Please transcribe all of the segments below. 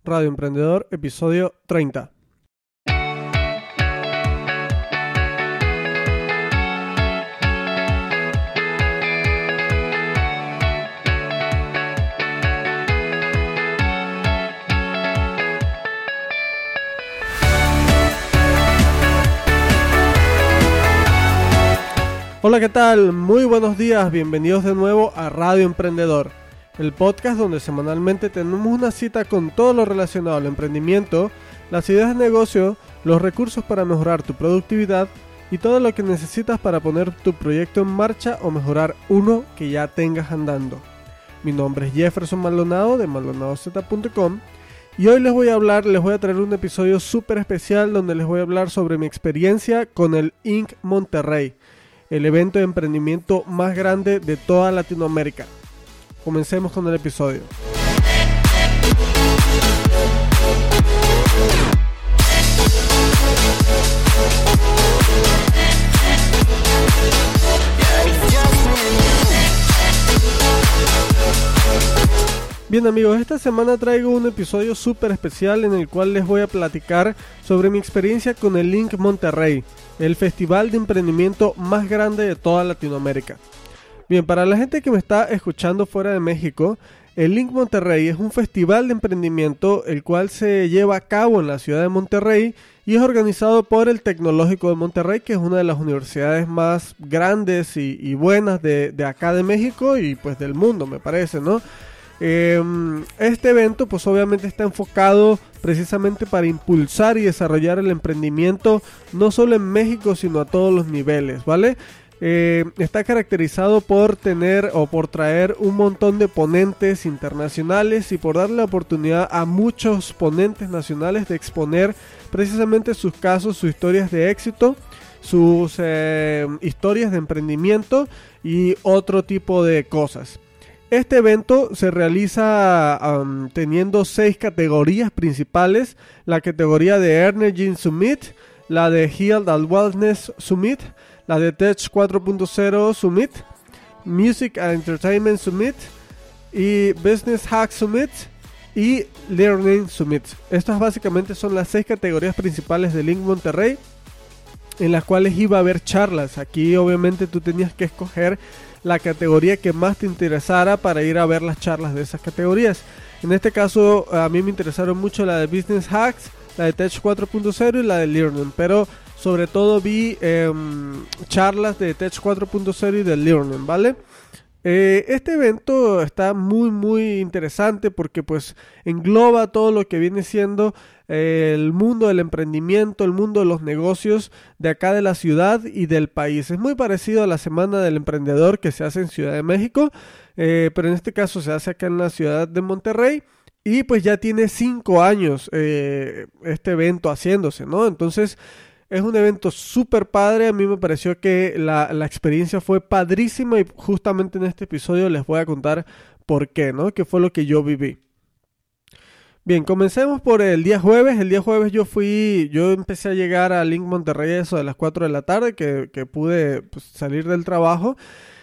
Radio Emprendedor, episodio 30. Hola, ¿qué tal? Muy buenos días, bienvenidos de nuevo a Radio Emprendedor, el podcast donde semanalmente tenemos una cita con todo lo relacionado al emprendimiento, las ideas de negocio, los recursos para mejorar tu productividad y todo lo que necesitas para poner tu proyecto en marcha o mejorar uno que ya tengas andando. Mi nombre es Jefferson Maldonado de MaldonadoZ.com y hoy les voy a traer un episodio súper especial donde les voy a hablar sobre mi experiencia con el Inc. Monterrey, el evento de emprendimiento más grande de toda Latinoamérica. Comencemos con el episodio. Bien amigos, esta semana traigo un episodio súper especial en el cual les voy a platicar sobre mi experiencia con el Inc. Monterrey, el festival de emprendimiento más grande de toda Latinoamérica. Bien, para la gente que me está escuchando fuera de México, el Inc. Monterrey es un festival de emprendimiento el cual se lleva a cabo en la ciudad de Monterrey y es organizado por el Tecnológico de Monterrey, que es una de las universidades más grandes y buenas de acá de México y pues del mundo, me parece, ¿no? Este evento pues obviamente está enfocado precisamente para impulsar y desarrollar el emprendimiento no solo en México sino a todos los niveles, ¿vale? Está caracterizado por traer un montón de ponentes internacionales y por darle la oportunidad a muchos ponentes nacionales de exponer precisamente sus casos, sus historias de éxito, sus historias de emprendimiento y otro tipo de cosas. Este evento se realiza teniendo 6 categorías principales: la categoría de Energy Summit, la de Health and Wellness Summit, la de Tech 4.0 Summit, Music and Entertainment Summit y Business Hack Summit y Learning Summit. Estas básicamente son las 6 categorías principales del Inc. Monterrey, en las cuales iba a haber charlas. Aquí obviamente tú tenías que escoger la categoría que más te interesara para ir a ver las charlas de esas categorías. En este caso a mí me interesaron mucho la de Business Hacks, la de Tech 4.0 y la de Learning, pero sobre todo vi charlas de Tech 4.0 y de Learning, ¿vale? Este evento está muy interesante porque pues engloba todo lo que viene siendo el mundo del emprendimiento, el mundo de los negocios de acá de la ciudad y del país. Es muy parecido a la Semana del Emprendedor que se hace en Ciudad de México, pero en este caso se hace acá en la ciudad de Monterrey y pues ya tiene 5 años este evento haciéndose, ¿no? Entonces es un evento súper padre. A mí me pareció que la experiencia fue padrísima y justamente en este episodio les voy a contar por qué, ¿no? ¿Qué fue lo que yo viví? Bien, comencemos por el día jueves. El día jueves yo empecé a llegar a Inc. Monterrey a eso de las 4 de la tarde, que pude pues, salir del trabajo.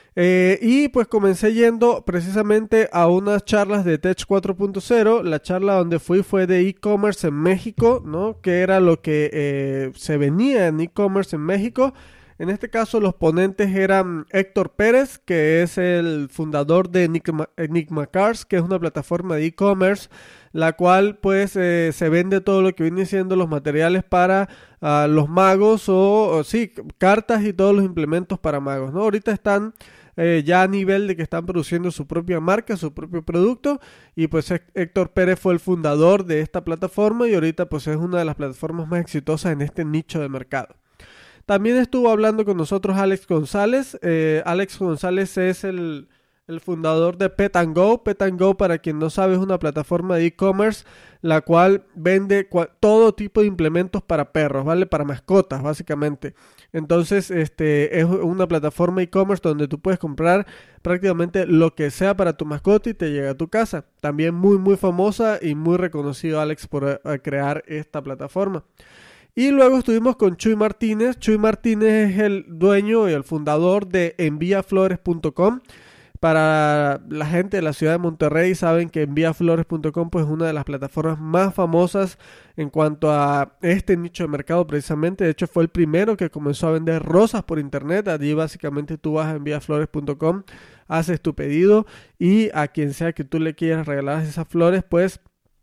Y pues comencé yendo precisamente a unas charlas de Tech 4.0. La charla donde fue de e-commerce en México, ¿no? Que era lo que se venía en e-commerce en México. En este caso los ponentes eran Héctor Pérez, que es el fundador de Enigma Cars, que es una plataforma de e-commerce, la cual pues se vende todo lo que viene siendo los materiales para los magos o cartas y todos los implementos para magos, ¿no? Ahorita están ya a nivel de que están produciendo su propia marca, su propio producto, y pues Héctor Pérez fue el fundador de esta plataforma y ahorita pues es una de las plataformas más exitosas en este nicho de mercado. También estuvo hablando con nosotros Alex González. Alex González es el fundador de Pet & Go. Pet & Go, para quien no sabe, es una plataforma de e-commerce la cual vende todo tipo de implementos para perros, ¿vale? Para mascotas, básicamente. Entonces, es una plataforma e-commerce donde tú puedes comprar prácticamente lo que sea para tu mascota y te llega a tu casa. También muy famosa y muy reconocido Alex por crear esta plataforma. Y luego estuvimos con Chuy Martínez. Chuy Martínez es el dueño y el fundador de enviaflores.com. Para la gente de la ciudad de Monterrey saben que enviaflores.com pues, es una de las plataformas más famosas en cuanto a este nicho de mercado precisamente. De hecho fue el primero que comenzó a vender rosas por internet. Allí básicamente tú vas a enviaflores.com, haces tu pedido y a quien sea que tú le quieras regalar esas flores pues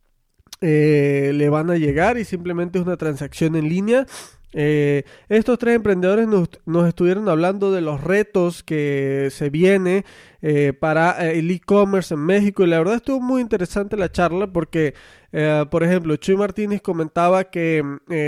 le van a llegar y simplemente es una transacción en línea. Estos tres emprendedores nos estuvieron hablando de los retos que se viene para el e-commerce en México, y la verdad estuvo muy interesante la charla porque por ejemplo Chuy Martínez comentaba que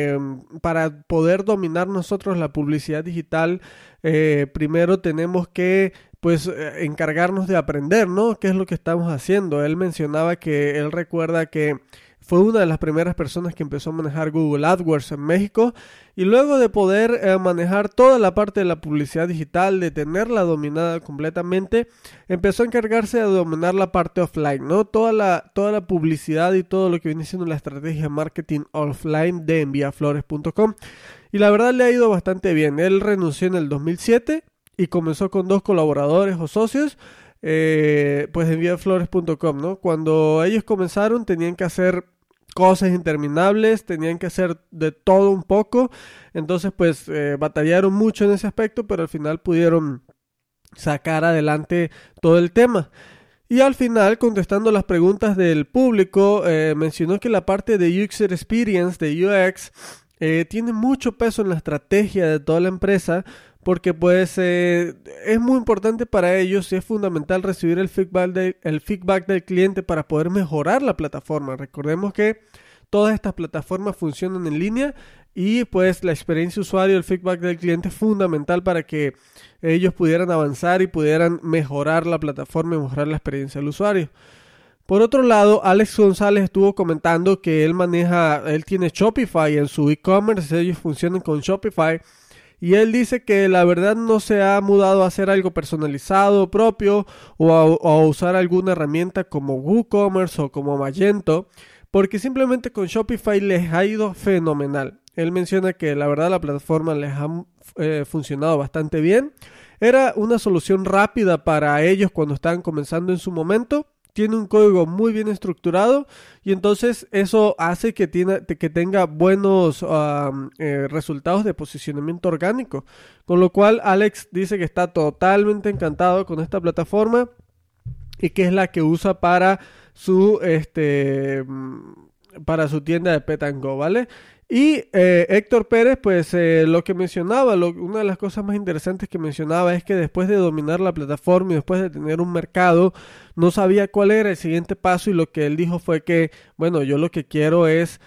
para poder dominar nosotros la publicidad digital primero tenemos que pues encargarnos de aprender, ¿no? ¿Qué es lo que estamos haciendo? Él mencionaba que él recuerda que fue una de las primeras personas que empezó a manejar Google AdWords en México, y luego de poder manejar toda la parte de la publicidad digital, de tenerla dominada completamente, empezó a encargarse de dominar la parte offline, ¿no? Toda la publicidad y todo lo que viene siendo la estrategia de marketing offline de enviaflores.com, y la verdad le ha ido bastante bien. Él renunció en el 2007 y comenzó con 2 colaboradores o socios, pues enviaflores.com, ¿no? Cuando ellos comenzaron tenían que hacer cosas interminables, tenían que hacer de todo un poco, entonces pues batallaron mucho en ese aspecto, pero al final pudieron sacar adelante todo el tema. Y al final, contestando las preguntas del público, mencionó que la parte de User Experience, de UX, tiene mucho peso en la estrategia de toda la empresa, porque pues es muy importante para ellos y es fundamental recibir el feedback del cliente para poder mejorar la plataforma. Recordemos que todas estas plataformas funcionan en línea y pues la experiencia usuario, el feedback del cliente es fundamental para que ellos pudieran avanzar y pudieran mejorar la plataforma y mejorar la experiencia del usuario. Por otro lado, Alex González estuvo comentando que él tiene Shopify en su e-commerce, ellos funcionan con Shopify. Y él dice que la verdad no se ha mudado a hacer algo personalizado propio o a usar alguna herramienta como WooCommerce o como Magento, porque simplemente con Shopify les ha ido fenomenal. Él menciona que la verdad la plataforma les ha funcionado bastante bien. Era una solución rápida para ellos cuando estaban comenzando en su momento. Tiene un código muy bien estructurado y entonces eso hace que tenga buenos resultados de posicionamiento orgánico. Con lo cual Alex dice que está totalmente encantado con esta plataforma y que es la que usa para su tienda de Pet & Go, ¿vale? Y Héctor Pérez, pues lo que mencionaba, una de las cosas más interesantes que mencionaba es que después de dominar la plataforma y después de tener un mercado, no sabía cuál era el siguiente paso, y lo que él dijo fue que, bueno, yo lo que quiero es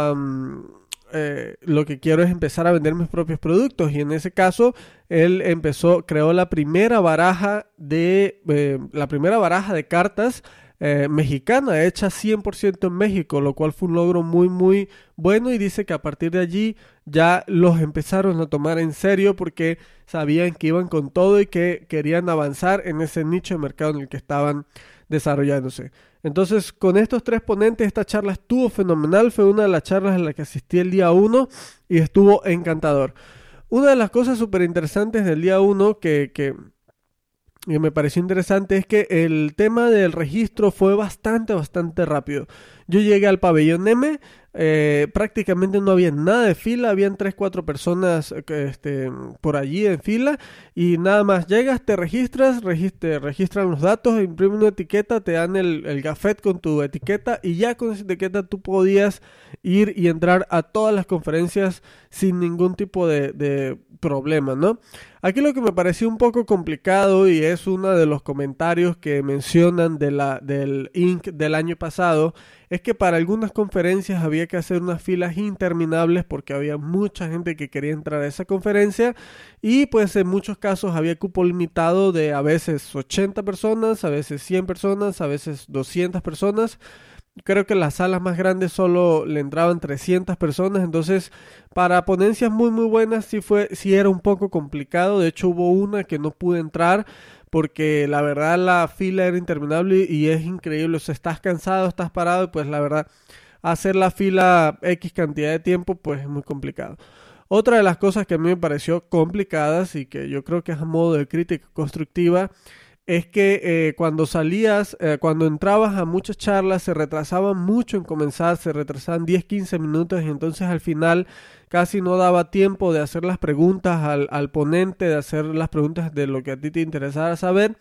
empezar a vender mis propios productos, y en ese caso él creó la primera baraja de cartas mexicana, hecha 100% en México, lo cual fue un logro muy muy bueno, y dice que a partir de allí ya los empezaron a tomar en serio porque sabían que iban con todo y que querían avanzar en ese nicho de mercado en el que estaban desarrollándose. Entonces, con estos tres ponentes, esta charla estuvo fenomenal. Fue una de las charlas en las que asistí el día 1 y estuvo encantador. Una de las cosas súper interesantes del día 1 que me pareció interesante es que el tema del registro fue bastante rápido. Yo llegué al pabellón M, prácticamente no había nada de fila, habían 3-4 personas por allí en fila, y nada más llegas, te registran los datos, imprimen una etiqueta, te dan el gafet con tu etiqueta, y ya con esa etiqueta tú podías ir y entrar a todas las conferencias sin ningún tipo de problema, ¿no? Aquí lo que me pareció un poco complicado, y es uno de los comentarios que mencionan del Inc. del año pasado, es que para algunas conferencias había que hacer unas filas interminables porque había mucha gente que quería entrar a esa conferencia, y pues en muchos casos había cupo limitado de a veces 80 personas, a veces 100 personas, a veces 200 personas. Creo que las salas más grandes solo le entraban 300 personas, entonces para ponencias muy muy buenas sí era un poco complicado. De hecho hubo una que no pude entrar porque la verdad la fila era interminable y es increíble. O sea, estás cansado, estás parado, y pues la verdad hacer la fila X cantidad de tiempo pues es muy complicado. Otra de las cosas que a mí me pareció complicadas y que yo creo que es a modo de crítica constructiva es que cuando entrabas a muchas charlas se retrasaban mucho en comenzar, se retrasaban 10-15 minutos y entonces al final casi no daba tiempo de hacer las preguntas al ponente, de hacer las preguntas de lo que a ti te interesara saber.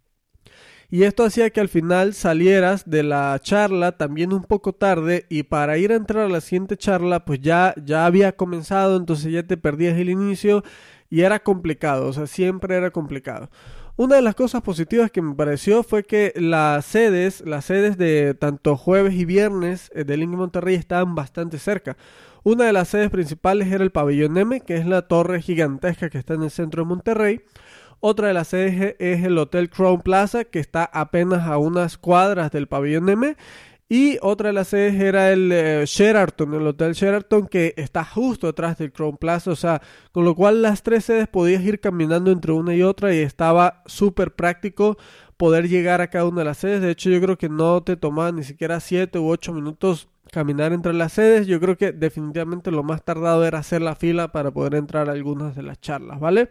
Y esto hacía que al final salieras de la charla también un poco tarde y para ir a entrar a la siguiente charla pues ya había comenzado, entonces ya te perdías el inicio y era complicado, o sea, siempre era complicado. Una de las cosas positivas que me pareció fue que las sedes de tanto jueves y viernes de Link Monterrey estaban bastante cerca. Una de las sedes principales era el Pabellón M, que es la torre gigantesca que está en el centro de Monterrey. Otra de las sedes es el Hotel Crown Plaza, que está apenas a unas cuadras del Pabellón M. Y otra de las sedes era el Sheraton, el Hotel Sheraton, que está justo atrás del Crown Plaza. O sea, con lo cual las tres sedes podías ir caminando entre una y otra y estaba súper práctico poder llegar a cada una de las sedes. De hecho, yo creo que no te tomaba ni siquiera 7 u 8 minutos caminar entre las sedes. Yo creo que definitivamente lo más tardado era hacer la fila para poder entrar a algunas de las charlas, ¿vale?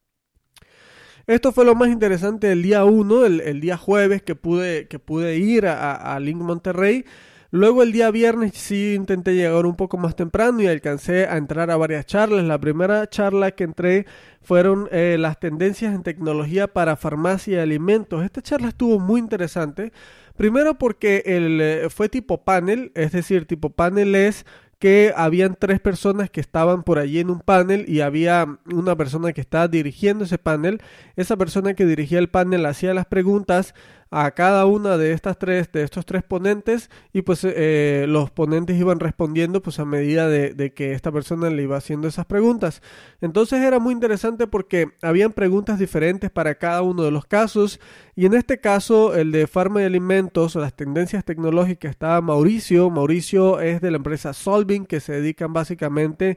Esto fue lo más interesante del día 1, el día jueves que pude ir a Link Monterrey. Luego el día viernes sí intenté llegar un poco más temprano y alcancé a entrar a varias charlas. La primera charla que entré fueron las tendencias en tecnología para farmacia y alimentos. Esta charla estuvo muy interesante. Primero porque fue tipo panel, es decir, tipo panel es que habían 3 personas que estaban por allí en un panel y había una persona que estaba dirigiendo ese panel. Esa persona que dirigía el panel hacía las preguntas a cada una de estos tres ponentes y pues los ponentes iban respondiendo pues a medida de que esta persona le iba haciendo esas preguntas. Entonces era muy interesante porque habían preguntas diferentes para cada uno de los casos y en este caso el de farma y alimentos o las tendencias tecnológicas estaba Mauricio. Mauricio es de la empresa Solving, que se dedican básicamente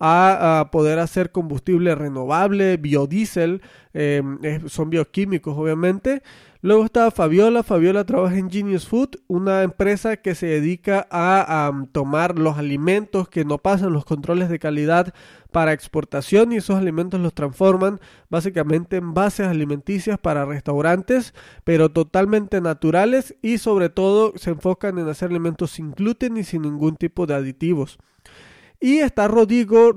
a poder hacer combustible renovable, biodiesel, son bioquímicos obviamente. Luego estaba Fabiola. Fabiola trabaja en Genius Food, una empresa que se dedica a tomar los alimentos que no pasan los controles de calidad para exportación y esos alimentos los transforman básicamente en bases alimenticias para restaurantes, pero totalmente naturales y sobre todo se enfocan en hacer alimentos sin gluten y sin ningún tipo de aditivos. Y está Rodrigo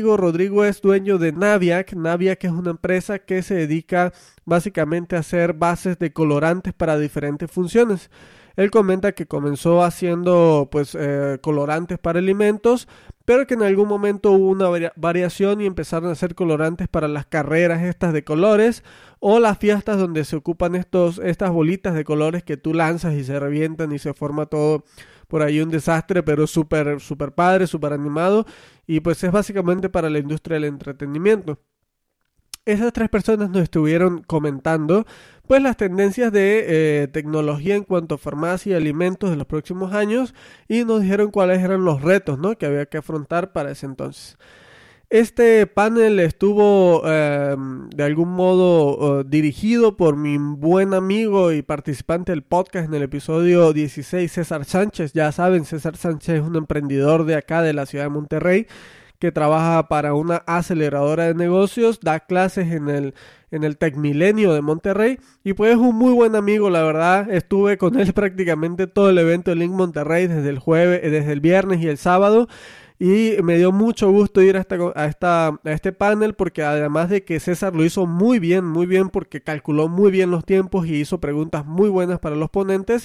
es dueño de Naviac. Naviac es una empresa que se dedica básicamente a hacer bases de colorantes para diferentes funciones. Él comenta que comenzó haciendo colorantes para alimentos, pero que en algún momento hubo una variación y empezaron a hacer colorantes para las carreras estas de colores o las fiestas donde se ocupan estas bolitas de colores que tú lanzas y se revientan y se forma todo por ahí un desastre, pero súper padre, súper animado, y pues es básicamente para la industria del entretenimiento. Esas 3 personas nos estuvieron comentando pues las tendencias de tecnología en cuanto a farmacia y alimentos de los próximos años y nos dijeron cuáles eran los retos, ¿no?, que había que afrontar para ese entonces. Este panel estuvo de algún modo dirigido por mi buen amigo y participante del podcast en el episodio 16, César Sánchez. Ya saben, César Sánchez es un emprendedor de acá de la ciudad de Monterrey que trabaja para una aceleradora de negocios, da clases en el Tecmilenio de Monterrey y pues es un muy buen amigo, la verdad. Estuve con él prácticamente todo el evento de Link Monterrey desde el viernes y el sábado. Y me dio mucho gusto ir a este panel porque además de que César lo hizo muy bien porque calculó muy bien los tiempos y hizo preguntas muy buenas para los ponentes,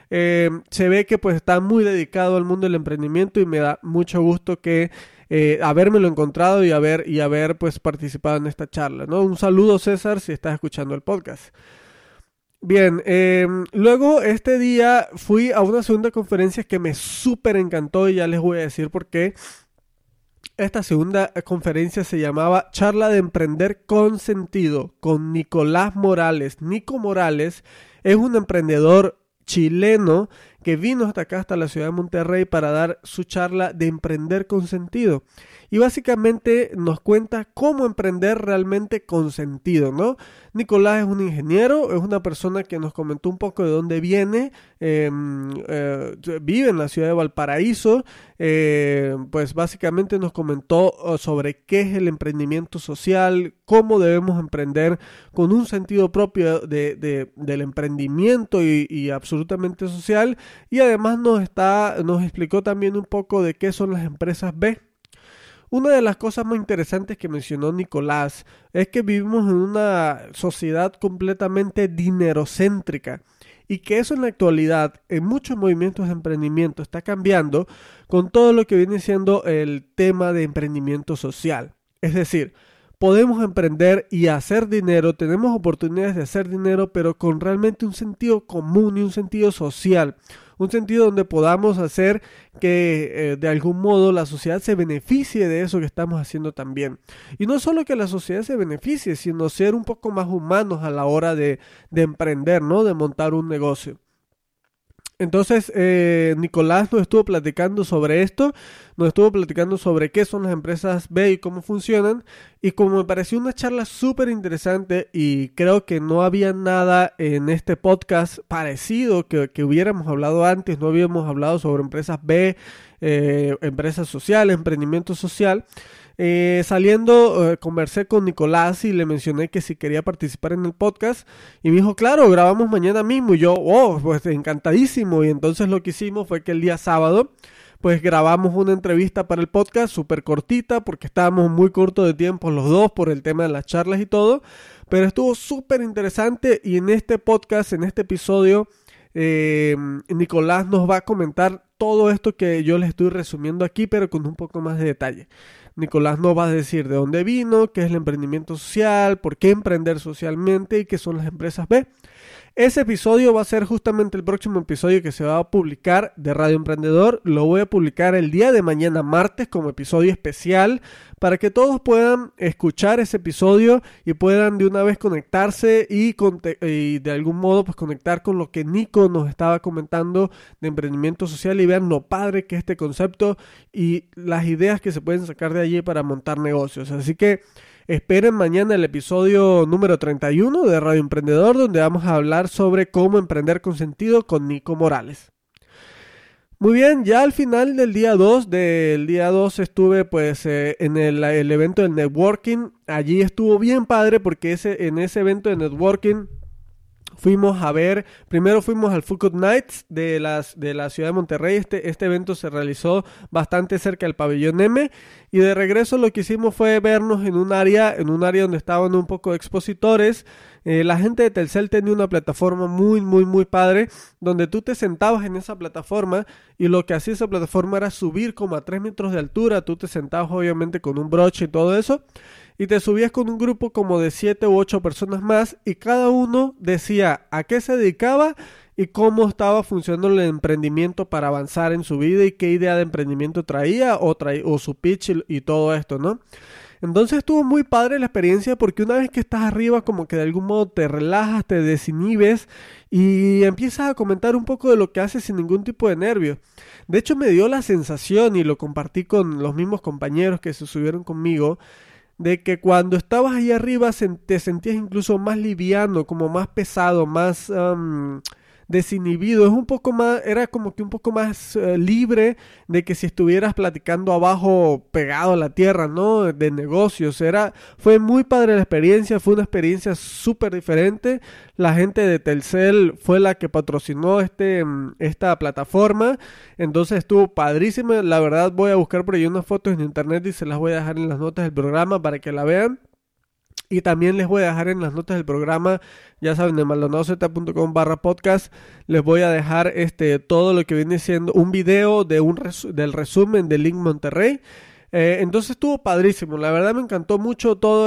se ve que pues está muy dedicado al mundo del emprendimiento y me da mucho gusto que habérmelo encontrado y haber pues participado en esta charla, ¿no? Un saludo, César, si estás escuchando el podcast. Bien, luego este día fui a una segunda conferencia que me súper encantó y ya les voy a decir por qué. Esta segunda conferencia se llamaba Charla de Emprender con Sentido con Nicolás Morales. Nico Morales es un emprendedor chileno que vino hasta acá, hasta la ciudad de Monterrey para dar su charla de Emprender con Sentido. Y básicamente nos cuenta cómo emprender realmente con sentido, ¿no? Nicolás es un ingeniero, es una persona que nos comentó un poco de dónde viene, vive en la ciudad de Valparaíso, pues básicamente nos comentó sobre qué es el emprendimiento social, cómo debemos emprender con un sentido propio del emprendimiento y absolutamente social, y además nos explicó también un poco de qué son las empresas B. Una de las cosas más interesantes que mencionó Nicolás es que vivimos en una sociedad completamente dinerocéntrica y que eso en la actualidad en muchos movimientos de emprendimiento está cambiando con todo lo que viene siendo el tema de emprendimiento social. Es decir, podemos emprender y hacer dinero, tenemos oportunidades de hacer dinero, pero con realmente un sentido común y un sentido social. Un sentido donde podamos hacer que de algún modo la sociedad se beneficie de eso que estamos haciendo también. Y no solo que la sociedad se beneficie, sino ser un poco más humanos a la hora de emprender, ¿no? De montar un negocio. Entonces, Nicolás nos estuvo platicando sobre esto, nos estuvo platicando sobre qué son las empresas B y cómo funcionan, y como me pareció una charla súper interesante y creo que no había nada en este podcast parecido que hubiéramos hablado antes, no habíamos hablado sobre empresas B, empresas sociales, emprendimiento social. Saliendo, conversé con Nicolás y le mencioné que si quería participar en el podcast y me dijo, claro, grabamos mañana mismo, y yo, pues encantadísimo. Y entonces lo que hicimos fue que el día sábado pues grabamos una entrevista para el podcast súper cortita porque estábamos muy cortos de tiempo los dos por el tema de las charlas y todo, pero estuvo súper interesante. Y en este podcast, en este episodio, Nicolás nos va a comentar todo esto que yo les estoy resumiendo aquí, pero con un poco más de detalle. Nicolás nos va a decir de dónde vino, qué es el emprendimiento social, por qué emprender socialmente y qué son las empresas B. Ese episodio va a ser justamente el próximo episodio que se va a publicar de Radio Emprendedor. Lo voy a publicar el día de mañana martes como episodio especial para que todos puedan escuchar ese episodio y puedan de una vez conectarse y de algún modo pues conectar con lo que Nico nos estaba comentando de emprendimiento social y vean lo padre que es este concepto y las ideas que se pueden sacar de allí para montar negocios. Así que esperen mañana el episodio número 31 de Radio Emprendedor, donde vamos a hablar sobre cómo emprender con sentido con Nico Morales. Muy bien, ya al final del día 2 estuve pues en el evento del networking. Allí estuvo bien padre porque en ese evento de networking primero fuimos al Food Nights de la ciudad de Monterrey. Este evento se realizó bastante cerca del pabellón M, y de regreso lo que hicimos fue vernos en un área donde estaban un poco de expositores. La gente de Telcel tenía una plataforma muy, muy, muy padre, donde tú te sentabas en esa plataforma y lo que hacía esa plataforma era subir como a 3 metros de altura. Tú te sentabas obviamente con un broche y todo eso, y te subías con un grupo como de 7 u 8 personas más, y cada uno decía a qué se dedicaba y cómo estaba funcionando el emprendimiento para avanzar en su vida y qué idea de emprendimiento traía o su pitch y todo esto, ¿no? Entonces estuvo muy padre la experiencia porque una vez que estás arriba como que de algún modo te relajas, te desinhibes y empiezas a comentar un poco de lo que haces sin ningún tipo de nervio. De hecho me dio la sensación, y lo compartí con los mismos compañeros que se subieron conmigo, de que cuando estabas ahí arriba te sentías incluso más liviano, como más pesado, más desinhibido. Era como que un poco más libre de que si estuvieras platicando abajo pegado a la tierra, ¿no? De negocios. Fue muy padre la experiencia, fue una experiencia súper diferente. La gente de Telcel fue la que patrocinó esta plataforma, entonces estuvo padrísimo. La verdad voy a buscar por ahí unas fotos en internet y se las voy a dejar en las notas del programa para que la vean. Y también les voy a dejar en las notas del programa, ya saben, en maldonadozeta.com/podcast, les voy a dejar todo lo que viene siendo un video del resumen de Link Monterrey. Entonces estuvo padrísimo, la verdad me encantó mucho todo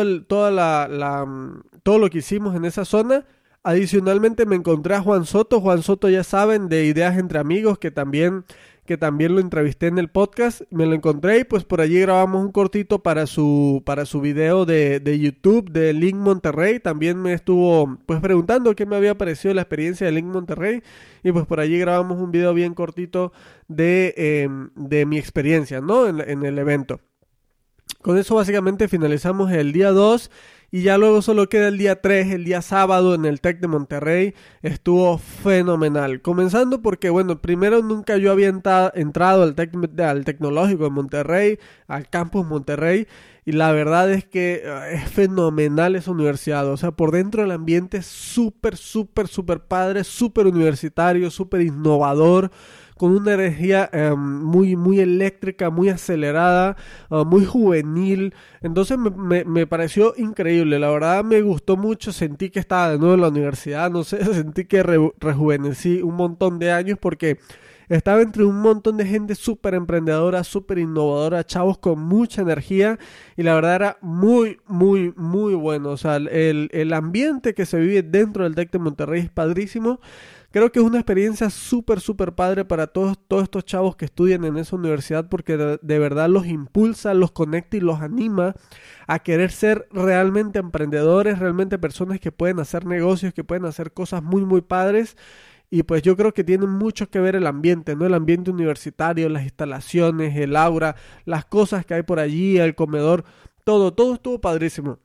lo que hicimos en esa zona. Adicionalmente me encontré a Juan Soto. Juan Soto, ya saben, de Ideas Entre Amigos, que también lo entrevisté en el podcast. Me lo encontré y pues por allí grabamos un cortito para su video de YouTube de Link Monterrey. También me estuvo pues preguntando qué me había parecido la experiencia de Link Monterrey, y pues por allí grabamos un video bien cortito de mi experiencia, ¿no? En el evento. Con eso básicamente finalizamos el día 2 Y ya luego solo queda el día 3, el día sábado en el Tec de Monterrey. Estuvo fenomenal. Comenzando porque, bueno, primero nunca yo había entrado al Tecnológico de Monterrey, al Campus Monterrey. Y la verdad es que es fenomenal esa universidad. O sea, por dentro el ambiente es súper, súper, súper padre, súper universitario, súper innovador, con una energía muy, muy eléctrica, muy acelerada, muy juvenil. Entonces me pareció increíble. La verdad me gustó mucho. Sentí que estaba de nuevo en la universidad. No sé, sentí que rejuvenecí un montón de años porque estaba entre un montón de gente súper emprendedora, súper innovadora, chavos con mucha energía, y la verdad era muy, muy, muy bueno. O sea, el ambiente que se vive dentro del TEC de Monterrey es padrísimo. Creo que es una experiencia súper, súper padre para todos estos chavos que estudian en esa universidad, porque de verdad los impulsa, los conecta y los anima a querer ser realmente emprendedores, realmente personas que pueden hacer negocios, que pueden hacer cosas muy, muy padres. Y pues yo creo que tiene mucho que ver el ambiente, ¿no? El ambiente universitario, las instalaciones, el aura, las cosas que hay por allí, el comedor, todo estuvo padrísimo.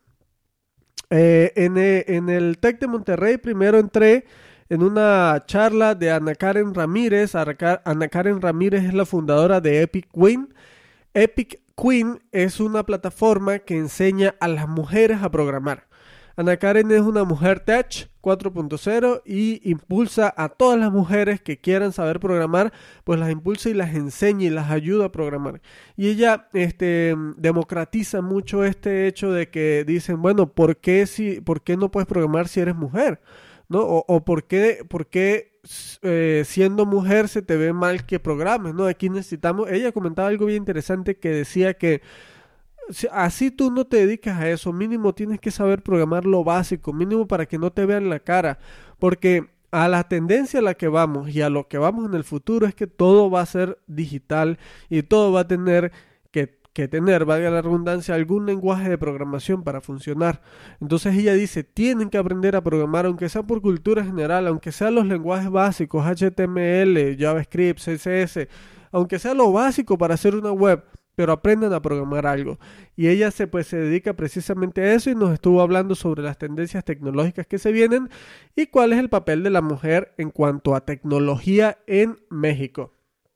En el TEC de Monterrey primero entré en una charla de Ana Karen Ramírez. Ana Karen Ramírez es la fundadora de Epic Queen. Epic Queen es una plataforma que enseña a las mujeres a programar. Ana Karen es una mujer tech 4.0 y impulsa a todas las mujeres que quieran saber programar, pues las impulsa y las enseña y las ayuda a programar. Y ella democratiza mucho este hecho de que dicen, bueno, ¿por qué no puedes programar si eres mujer? ¿No? O ¿por qué siendo mujer se te ve mal que programes? ¿No? Aquí necesitamos... Ella comentaba algo bien interesante que decía que así tú no te dedicas a eso, mínimo tienes que saber programar lo básico, mínimo para que no te vean la cara, porque a la tendencia a la que vamos y a lo que vamos en el futuro es que todo va a ser digital y todo va a tener que tener, valga la redundancia, algún lenguaje de programación para funcionar. Entonces ella dice, tienen que aprender a programar, aunque sea por cultura general, aunque sean los lenguajes básicos, HTML, JavaScript, CSS, aunque sea lo básico para hacer una web, pero aprendan a programar algo. Y ella se dedica precisamente a eso y nos estuvo hablando sobre las tendencias tecnológicas que se vienen y cuál es el papel de la mujer en cuanto a tecnología en México.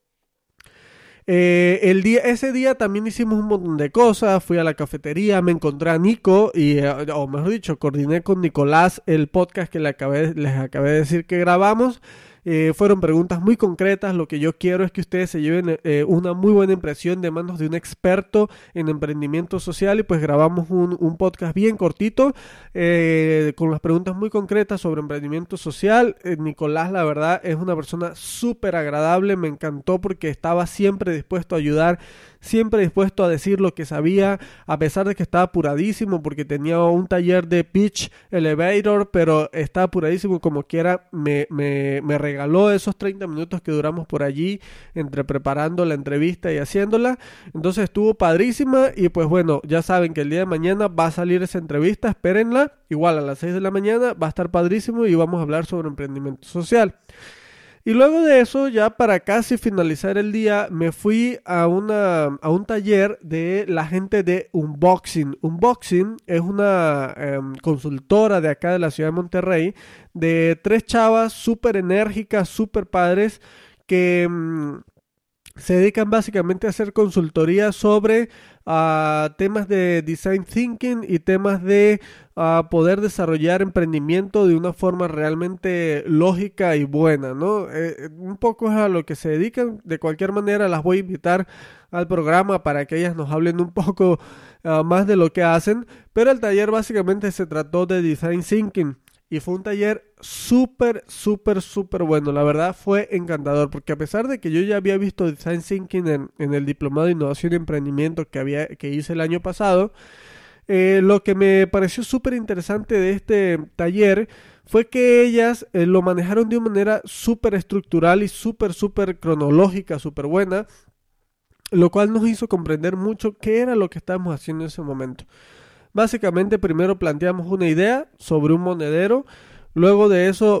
Ese día también hicimos un montón de cosas. Fui a la cafetería, me encontré a Nico o mejor dicho, coordiné con Nicolás el podcast que les acabé de decir que grabamos. Fueron preguntas muy concretas. Lo que yo quiero es que ustedes se lleven una muy buena impresión de manos de un experto en emprendimiento social, y pues grabamos un podcast bien cortito con las preguntas muy concretas sobre emprendimiento social. Nicolás, la verdad, es una persona súper agradable. Me encantó porque estaba siempre dispuesto a ayudar, siempre dispuesto a decir lo que sabía, a pesar de que estaba apuradísimo porque tenía un taller de Pitch Elevator, pero estaba apuradísimo como quiera. Me regaló esos 30 minutos que duramos por allí entre preparando la entrevista y haciéndola. Entonces estuvo padrísima y pues bueno, ya saben que el día de mañana va a salir esa entrevista, espérenla, igual a las 6 de la mañana, va a estar padrísimo y vamos a hablar sobre emprendimiento social. Y luego de eso, ya para casi finalizar el día, me fui a un taller de la gente de Unboxing. Unboxing es una consultora de acá de la ciudad de Monterrey, de 3 chavas súper enérgicas, súper padres, que se dedican básicamente a hacer consultoría sobre temas de design thinking y temas de poder desarrollar emprendimiento de una forma realmente lógica y buena, ¿no? Un poco es a lo que se dedican. De cualquier manera las voy a invitar al programa para que ellas nos hablen un poco más de lo que hacen, pero el taller básicamente se trató de design thinking. Y fue un taller súper, súper, súper bueno. La verdad fue encantador, porque a pesar de que yo ya había visto Design Thinking en el Diplomado de Innovación y Emprendimiento que hice el año pasado, lo que me pareció súper interesante de este taller fue que ellas lo manejaron de una manera súper estructural y súper, súper cronológica, súper buena, lo cual nos hizo comprender mucho qué era lo que estábamos haciendo en ese momento. Básicamente primero planteamos una idea sobre un monedero, luego de eso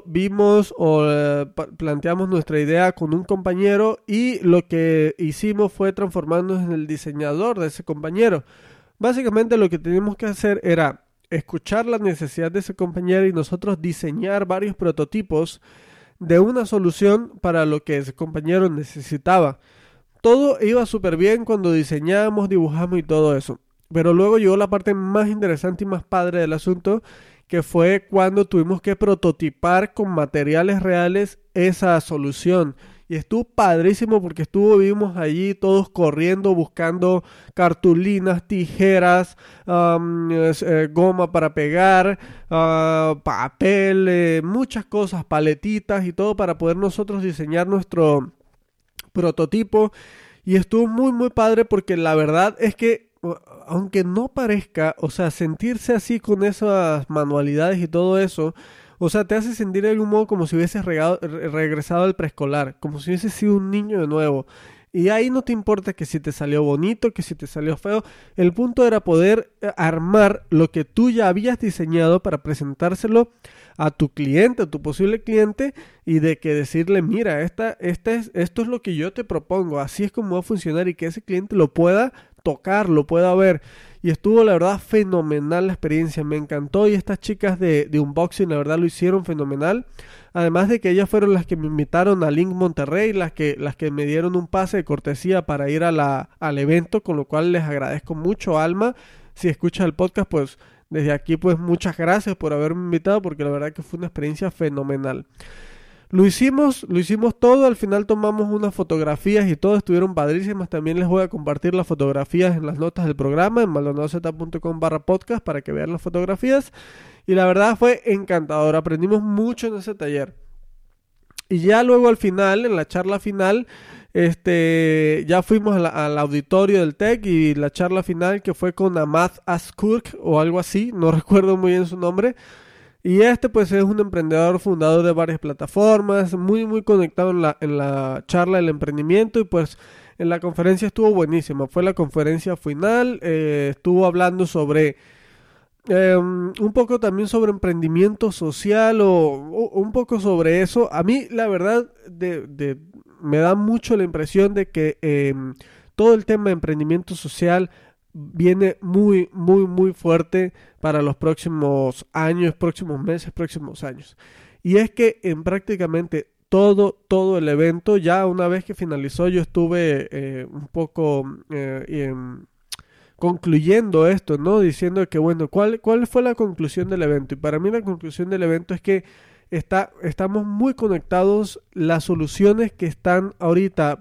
planteamos nuestra idea con un compañero y lo que hicimos fue transformarnos en el diseñador de ese compañero. Básicamente lo que teníamos que hacer era escuchar la necesidad de ese compañero y nosotros diseñar varios prototipos de una solución para lo que ese compañero necesitaba. Todo iba súper bien cuando diseñamos, dibujamos y todo eso. Pero luego llegó la parte más interesante y más padre del asunto, que fue cuando tuvimos que prototipar con materiales reales esa solución. Y estuvo padrísimo porque vimos allí todos corriendo, buscando cartulinas, tijeras, goma para pegar, papel, muchas cosas, paletitas y todo para poder nosotros diseñar nuestro prototipo. Y estuvo muy muy padre porque la verdad es que aunque no parezca, o sea, sentirse así con esas manualidades y todo eso, o sea, te hace sentir de algún modo como si hubieses regresado al preescolar, como si hubieses sido un niño de nuevo. Y ahí no te importa que si te salió bonito, que si te salió feo. El punto era poder armar lo que tú ya habías diseñado para presentárselo a tu cliente, a tu posible cliente, y de que decirle, mira, esto es lo que yo te propongo, así es como va a funcionar, y que ese cliente lo pueda tocar, lo pueda ver. Y estuvo la verdad fenomenal la experiencia, me encantó, y estas chicas de unboxing la verdad lo hicieron fenomenal. Además de que ellas fueron las que me invitaron a Link Monterrey, las que me dieron un pase de cortesía para ir al evento, con lo cual les agradezco mucho, Alma. Si escuchas el podcast, pues desde aquí pues muchas gracias por haberme invitado, porque la verdad que fue una experiencia fenomenal. Lo hicimos todo, al final tomamos unas fotografías y todo, estuvieron padrísimas. También les voy a compartir las fotografías en las notas del programa, en maldonadozeta.com/podcast, para que vean las fotografías. Y la verdad fue encantador, aprendimos mucho en ese taller. Y ya luego al final, en la charla final, ya fuimos al auditorio del TEC, y la charla final que fue con Ahmad Askurk o algo así, no recuerdo muy bien su nombre. Y pues es un emprendedor fundador de varias plataformas, muy muy conectado en la charla del emprendimiento, y pues en la conferencia estuvo buenísima. Fue la conferencia final, estuvo hablando sobre un poco también sobre emprendimiento social o un poco sobre eso. A mí la verdad me da mucho la impresión de que todo el tema de emprendimiento social viene muy, muy, muy fuerte para los próximos años, próximos meses, próximos años. Y es que en prácticamente todo el evento, ya una vez que finalizó, yo estuve un poco concluyendo esto, ¿no? Diciendo que, bueno, ¿cuál fue la conclusión del evento? Y para mí la conclusión del evento es que estamos muy conectados. Las soluciones que están ahorita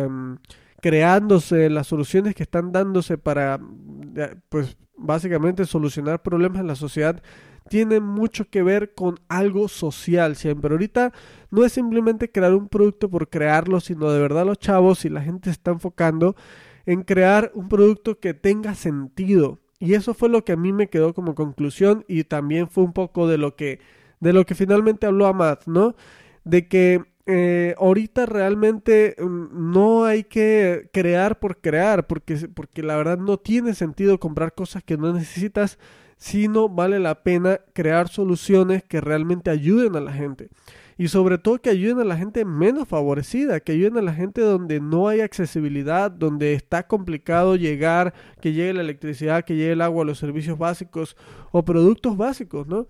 creándose, las soluciones que están dándose para, pues, básicamente solucionar problemas en la sociedad, tienen mucho que ver con algo social siempre. Ahorita no es simplemente crear un producto por crearlo, sino de verdad los chavos y la gente se está enfocando en crear un producto que tenga sentido. Y eso fue lo que a mí me quedó como conclusión, y también fue un poco de lo que finalmente habló Ahmad, ¿no? De que ahorita realmente no hay que crear por crear, porque la verdad no tiene sentido comprar cosas que no necesitas, sino vale la pena crear soluciones que realmente ayuden a la gente. Y sobre todo que ayuden a la gente menos favorecida, que ayuden a la gente donde no hay accesibilidad, donde está complicado llegar, que llegue la electricidad, que llegue el agua, los servicios básicos o productos básicos, ¿no?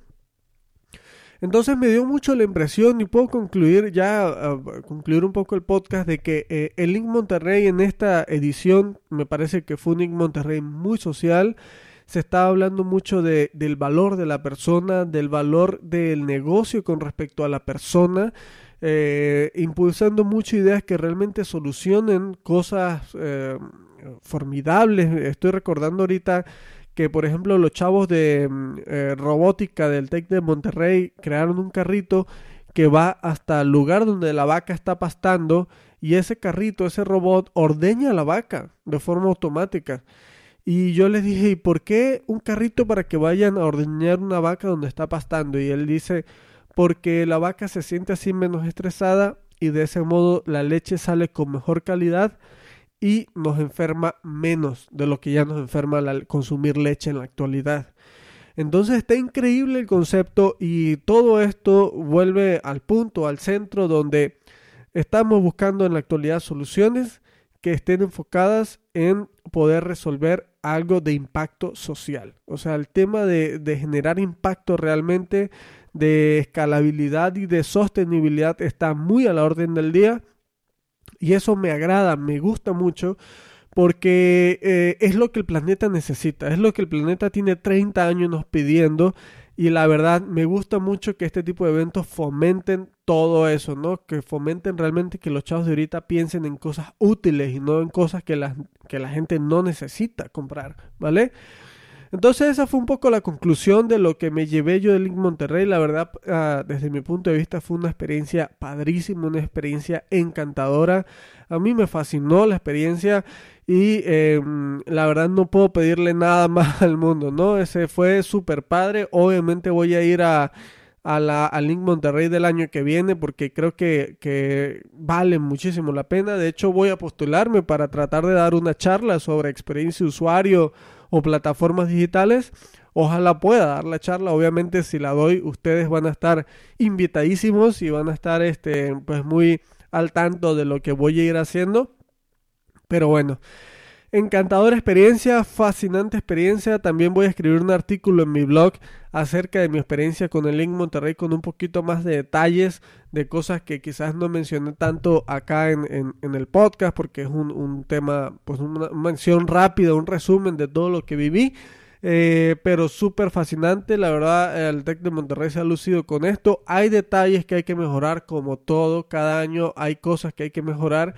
Entonces me dio mucho la impresión, y puedo concluir concluir un poco el podcast, de que el Link Monterrey en esta edición me parece que fue un Link Monterrey muy social. Se estaba hablando mucho del valor de la persona, del valor del negocio con respecto a la persona, impulsando muchas ideas que realmente solucionen cosas formidables. Estoy recordando ahorita que, por ejemplo, los chavos de robótica del TEC de Monterrey crearon un carrito que va hasta el lugar donde la vaca está pastando, y ese carrito, ese robot, ordeña a la vaca de forma automática. Y yo les dije, ¿y por qué un carrito para que vayan a ordeñar una vaca donde está pastando? Y él dice, porque la vaca se siente así menos estresada, y de ese modo la leche sale con mejor calidad y nos enferma menos de lo que ya nos enferma al consumir leche en la actualidad. Entonces está increíble el concepto, y todo esto vuelve al punto, al centro, donde estamos buscando en la actualidad soluciones que estén enfocadas en poder resolver algo de impacto social. O sea, el tema de generar impacto realmente, de escalabilidad y de sostenibilidad está muy a la orden del día. Y eso me agrada, me gusta mucho, porque es lo que el planeta necesita, es lo que el planeta tiene 30 años nos pidiendo. Y la verdad, me gusta mucho que este tipo de eventos fomenten todo eso, ¿no? Que fomenten realmente que los chavos de ahorita piensen en cosas útiles y no en cosas que la gente no necesita comprar, ¿vale? Entonces esa fue un poco la conclusión de lo que me llevé yo del Link Monterrey. La verdad, desde mi punto de vista fue una experiencia padrísima, una experiencia encantadora. A mí me fascinó la experiencia y la verdad no puedo pedirle nada más al mundo, ¿no? Ese fue súper padre. Obviamente voy a ir al Link Monterrey del año que viene porque creo que vale muchísimo la pena. De hecho voy a postularme para tratar de dar una charla sobre experiencia de usuario o plataformas digitales. Ojalá pueda dar la charla. Obviamente si la doy ustedes van a estar invitadísimos y van a estar pues muy al tanto de lo que voy a ir haciendo. Pero bueno, encantadora experiencia, fascinante experiencia. También voy a escribir un artículo en mi blog acerca de mi experiencia con el Link Monterrey con un poquito más de detalles, de cosas que quizás no mencioné tanto acá en el podcast, porque es un tema, pues una mención rápida, un resumen de todo lo que viví. Pero súper fascinante, la verdad el TEC de Monterrey se ha lucido con esto. Hay detalles que hay que mejorar, como todo, cada año hay cosas que hay que mejorar.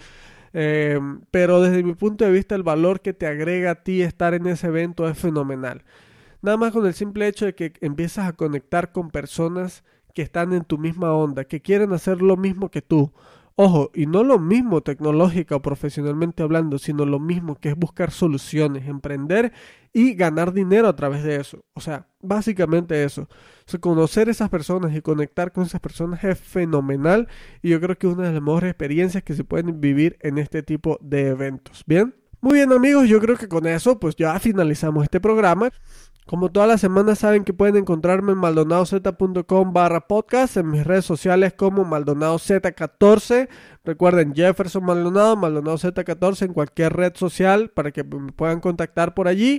Pero desde mi punto de vista el valor que te agrega a ti estar en ese evento es fenomenal. Nada más con el simple hecho de que empiezas a conectar con personas que están en tu misma onda, que quieren hacer lo mismo que tú. Ojo, y no lo mismo tecnológica o profesionalmente hablando, sino lo mismo que es buscar soluciones, emprender y ganar dinero a través de eso. O sea, básicamente eso. O sea, conocer esas personas y conectar con esas personas es fenomenal y yo creo que es una de las mejores experiencias que se pueden vivir en este tipo de eventos. ¿Bien? Muy bien amigos, yo creo que con eso pues ya finalizamos este programa. Como todas las semanas saben que pueden encontrarme en maldonadoz.com/podcast, en mis redes sociales como MaldonadoZ14. Recuerden, Jefferson Maldonado, MaldonadoZ14 en cualquier red social para que me puedan contactar por allí.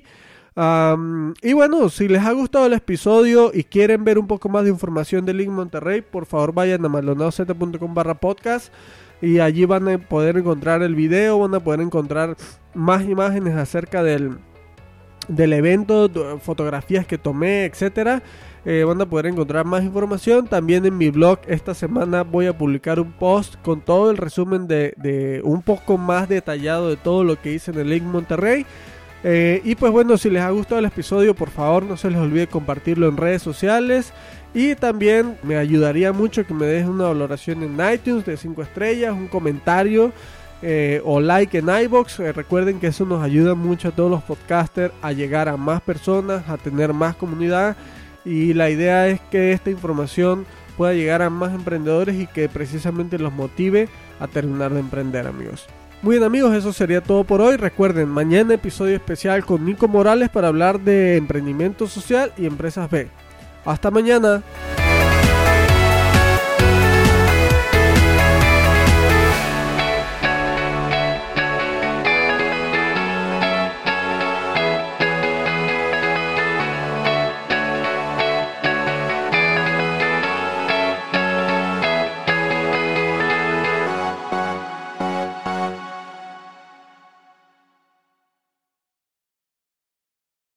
Y bueno, si les ha gustado el episodio y quieren ver un poco más de información de Link Monterrey, por favor vayan a maldonadoz.com/podcast y allí van a poder encontrar el video, van a poder encontrar más imágenes acerca del evento, fotografías que tomé, etcétera. Van a poder encontrar más información. También en mi blog esta semana voy a publicar un post con todo el resumen de un poco más detallado de todo lo que hice en el Link Monterrey. Y pues bueno, si les ha gustado el episodio, por favor no se les olvide compartirlo en redes sociales. Y también me ayudaría mucho que me dejen una valoración en iTunes de 5 estrellas, un comentario o like en iVoox. Recuerden que eso nos ayuda mucho a todos los podcasters a llegar a más personas, a tener más comunidad, y la idea es que esta información pueda llegar a más emprendedores y que precisamente los motive a terminar de emprender, amigos. Muy bien amigos, eso sería todo por hoy. Recuerden, mañana episodio especial con Nico Morales para hablar de emprendimiento social y empresas B. Hasta mañana.